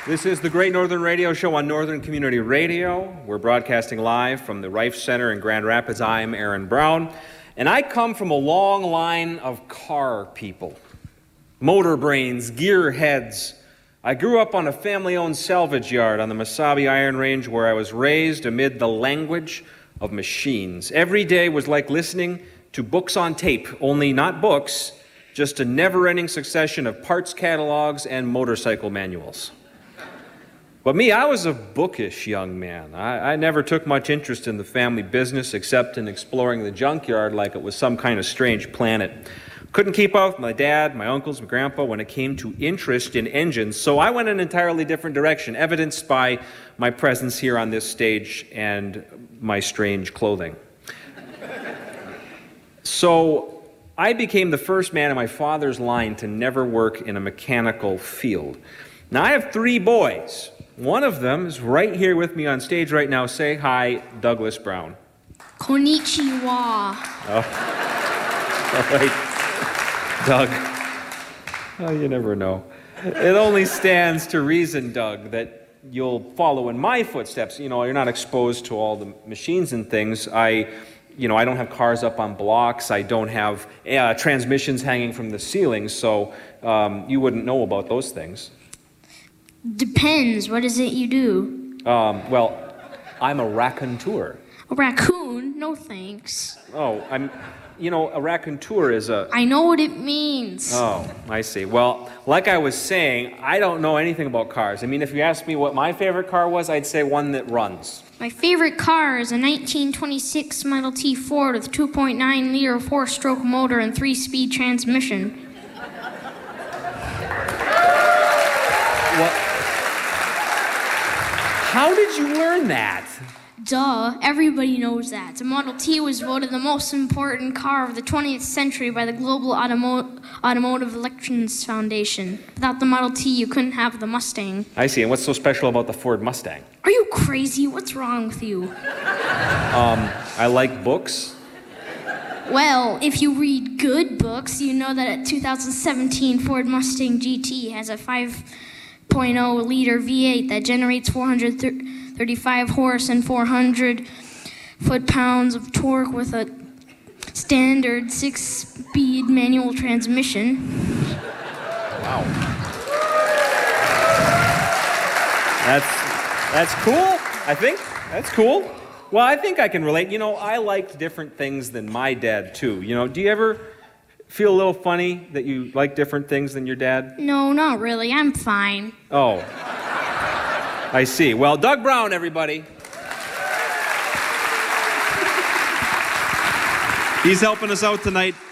This is the Great Northern Radio Show on Northern Community Radio. We're broadcasting live from the Reif Center in Grand Rapids. I'm Aaron Brown, and I come from a long line of car people. Motor brains, gearheads. I grew up on a family-owned salvage yard on the Mesabi Iron Range where I was raised amid the language of machines. Every day was like listening to books on tape, only not books, just a never-ending succession of parts catalogs and motorcycle manuals. But me, I was a bookish young man. I never took much interest in the family business except in exploring the junkyard like it was some kind of strange planet. Couldn't keep up with my dad, my uncles, my grandpa when it came to interest in engines, so I went an entirely different direction, evidenced by my presence here on this stage and my strange clothing. So I became the first man in my father's line to never work in a mechanical field. Now I have 3 boys. One of them is right here with me on stage right now. Say hi, Douglas Brown. Konnichiwa. Oh, wait. Doug. Oh, you never know. It only stands to reason, Doug, that you'll follow in my footsteps. You know, you're not exposed to all the machines and things. I don't have cars up on blocks. I don't have transmissions hanging from the ceiling, so you wouldn't know about those things. Depends. What is it you do? Well, I'm a raconteur. A raccoon? No thanks. Oh, a raconteur is a... I know what it means. Oh, I see. Well, like I was saying, I don't know anything about cars. I mean, if you asked me what my favorite car was, I'd say one that runs. My favorite car is a 1926 Model T Ford with 2.9-liter 4-stroke motor and 3-speed transmission. What? How did you learn that? Duh, everybody knows that. The Model T was voted the most important car of the 20th century by the Global Automotive Elections Foundation. Without the Model T, you couldn't have the Mustang. I see. And what's so special about the Ford Mustang? Are you crazy? What's wrong with you? I like books. Well, if you read good books, you know that a 2017 Ford Mustang GT has a 5.0-liter V8 that generates 435 horse and 400 foot-pounds of torque with a standard 6-speed manual transmission. Wow. That's cool, I think. That's cool. Well, I think I can relate. You know, I liked different things than my dad, too. You know, do you ever feel a little funny that you like different things than your dad? No, not really. I'm fine. Oh. I see. Well, Doug Brown, everybody. He's helping us out tonight.